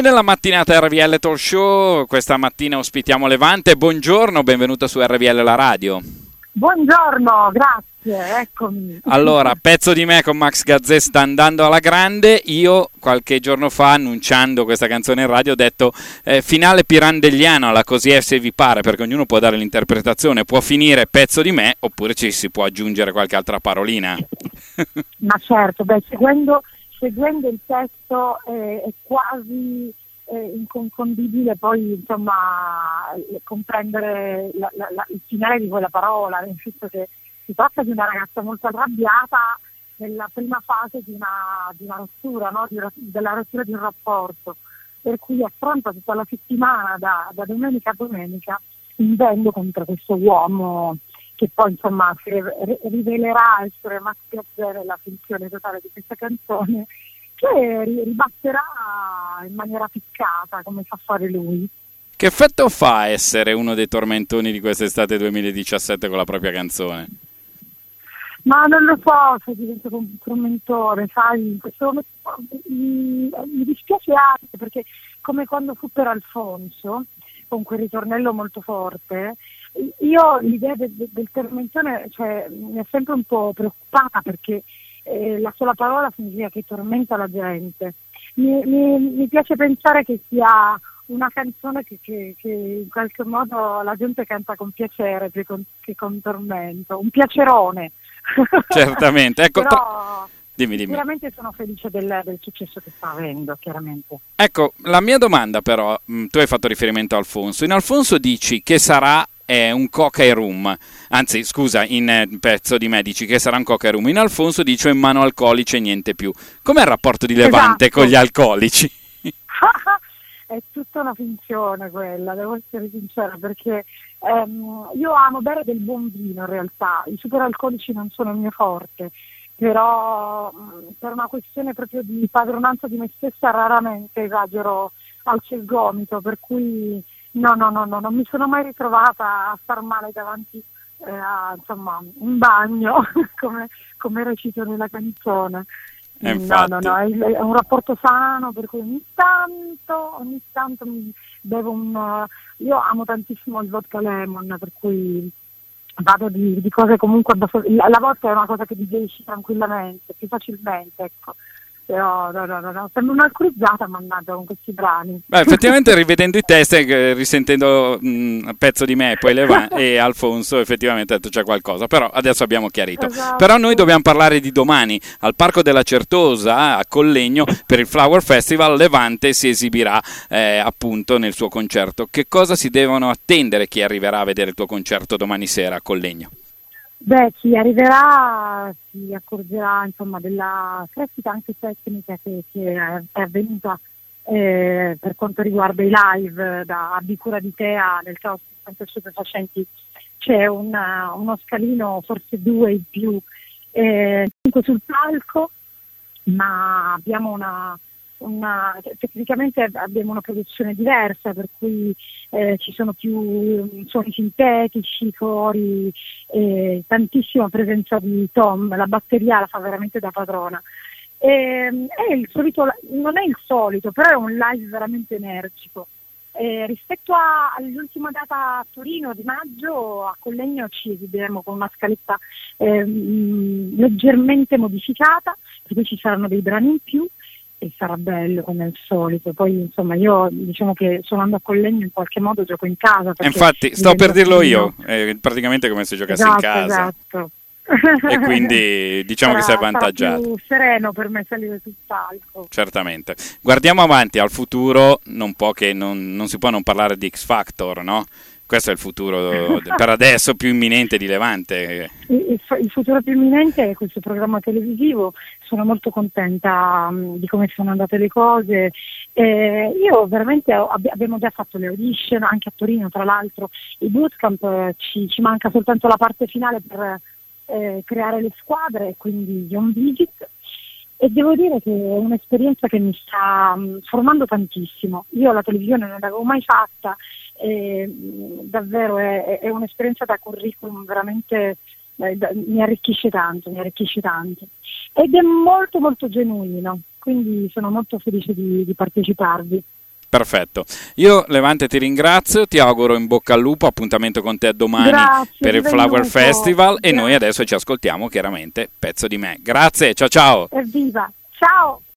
nella mattinata RVL Talk Show, questa mattina ospitiamo Levante. Buongiorno, benvenuta su RVL la radio. Buongiorno, grazie, eccomi. Allora, Pezzo di me con Max Gazzè sta andando alla grande. Io qualche giorno fa, annunciando questa canzone in radio, ho detto finale pirandelliano alla Così è se vi pare, perché ognuno può dare l'interpretazione, può finire Pezzo di me oppure ci si può aggiungere qualche altra parolina. Ma certo, seguendo il testo è quasi inconfondibile poi insomma comprendere il finale di quella parola, nel senso che si tratta di una ragazza molto arrabbiata nella prima fase di una rottura, no? Della rottura di un rapporto, per cui affronta tutta la settimana da domenica a domenica invendo contro questo uomo che poi insomma si rivelerà essere Max Gazzè nella finzione totale di questa canzone, che ribatterà in maniera piccata come fa fare lui. Che effetto fa essere uno dei tormentoni di quest'estate 2017 con la propria canzone? Ma non lo so se divento un tormentone, sai, in questo momento mi dispiace anche perché come quando fu per Alfonso, con quel ritornello molto forte, io l'idea del tormentone mi ha sempre un po' preoccupata perché la sola parola significa che tormenta la gente. Mi piace pensare che sia una canzone che in qualche modo la gente canta con piacere che con tormento, un piacerone. Certamente, ecco. Però Dimmi. Sicuramente sono felice del successo che sta avendo, chiaramente. Ecco, la mia domanda però, tu hai fatto riferimento a Alfonso. In Alfonso dici che sarà un coca e rum, anzi scusa, in Pezzo di me dici che sarà un coca e rum, in Alfonso dice in mano alcolici e niente più. Com'è il rapporto di Levante con gli alcolici? È tutta una finzione quella, devo essere sincera, perché io amo bere del buon vino in realtà, i superalcolici non sono il mio forte, però per una questione proprio di padronanza di me stessa raramente esagero, alzo il gomito, per cui no, non mi sono mai ritrovata a star male davanti a insomma un bagno come recito nella canzone. No, è un rapporto sano, per cui ogni tanto mi bevo io amo tantissimo il vodka lemon, per cui vado di cose comunque abbastanza, la vodka è una cosa che digerisci tranquillamente, più facilmente, ecco. Però no, sembra un'alcolizzata, mannaggia, con questi brani. Beh, effettivamente rivedendo i test, risentendo Pezzo di me e Alfonso, effettivamente ha detto c'è qualcosa, però adesso abbiamo chiarito. Esatto. Però noi dobbiamo parlare di domani. Al Parco della Certosa, a Collegno, per il Flower Festival, Levante si esibirà appunto nel suo concerto. Che cosa si devono attendere chi arriverà a vedere il tuo concerto domani sera a Collegno? Beh, chi arriverà si accorgerà insomma della crescita anche tecnica che è avvenuta per quanto riguarda i live da Abicura di Tea nel Caos Stupefacenti. C'è uno scalino, forse 2 in più, 5 sul palco, ma abbiamo tecnicamente abbiamo una produzione diversa, per cui ci sono più suoni sintetici, cori, tantissima presenza di Tom, la batteria la fa veramente da padrona. È il solito, non è il solito, però è un live veramente energico. Rispetto all'ultima data a Torino di maggio, a Collegno ci esibiremo con una scaletta leggermente modificata, per cui ci saranno dei brani in più e sarà bello come al solito. Poi insomma io diciamo che suonando a Collegno in qualche modo gioco in casa. Infatti sto per dirlo io, praticamente come se giocassi in casa. Esatto. E quindi diciamo che sei avvantaggiato. Sarà più sereno per me salire sul palco. Certamente. Guardiamo avanti al futuro, non si può non parlare di X Factor, no? Questo è il futuro per adesso più imminente di Levante. Il futuro più imminente è questo programma televisivo. Sono molto contenta di come sono andate le cose. Io veramente abbiamo già fatto le audition anche a Torino, tra l'altro i bootcamp, ci manca soltanto la parte finale per creare le squadre, quindi gli on vigit, e devo dire che è un'esperienza che mi sta formando tantissimo. Io la televisione non l'avevo mai fatta, davvero è un'esperienza da curriculum veramente, mi arricchisce tanto, ed è molto molto genuino, quindi sono molto felice di parteciparvi. Perfetto. Io Levante ti ringrazio, ti auguro in bocca al lupo, appuntamento con te domani. Grazie, per il Flower Festival. E noi adesso ci ascoltiamo chiaramente Pezzo di me. Grazie, ciao ciao. Evviva, ciao.